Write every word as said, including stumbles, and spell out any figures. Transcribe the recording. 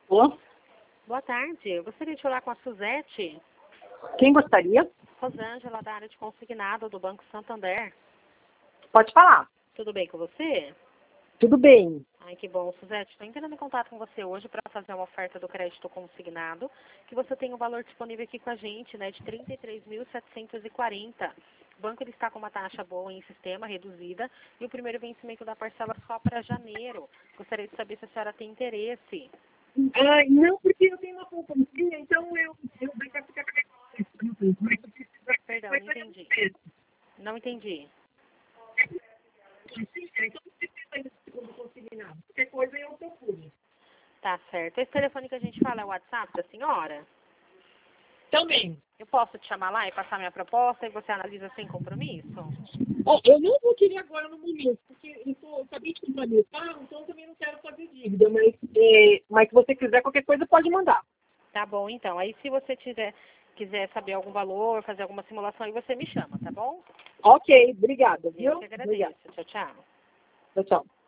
Alô? Boa tarde. Eu gostaria de falar com a Suzete. Quem gostaria? Rosângela, da área de consignado do Banco Santander. Pode falar. Tudo bem com você? Tudo bem. Ai, que bom, Suzete. Estou entrando em contato com você hoje para fazer uma oferta do crédito consignado, que você tem um valor disponível aqui com a gente, né, de trinta e três mil setecentos e quarenta. O banco ele está com uma taxa boa em sistema, reduzida, e o primeiro vencimento da parcela só para janeiro. Gostaria de saber se a senhora tem interesse. Ah, não, porque eu tenho uma poupancinha, então eu, eu daqui a pouco eu mas eu preciso- Perdão, vai não fazer entendi. preço. Não entendi. Sim, então não precisa ainda do segundo consignado. Qualquer coisa eu procuro. Tá certo. Esse telefone que a gente fala é o WhatsApp da senhora? Também. Eu posso te chamar lá e passar minha proposta e você analisa sem compromisso? Ó, eu não vou querer agora no momento, porque eu, tô, eu acabei de comprar meu carro, então eu também não quero fazer dívida, mas, é, mas se você quiser qualquer coisa, pode mandar. Tá bom, então. Aí se você tiver, quiser saber algum valor, fazer alguma simulação, aí você me chama, tá bom? Ok, obrigada, Eu viu? que Obrigada. agradeço. Tchau, tchau. Tchau, tchau.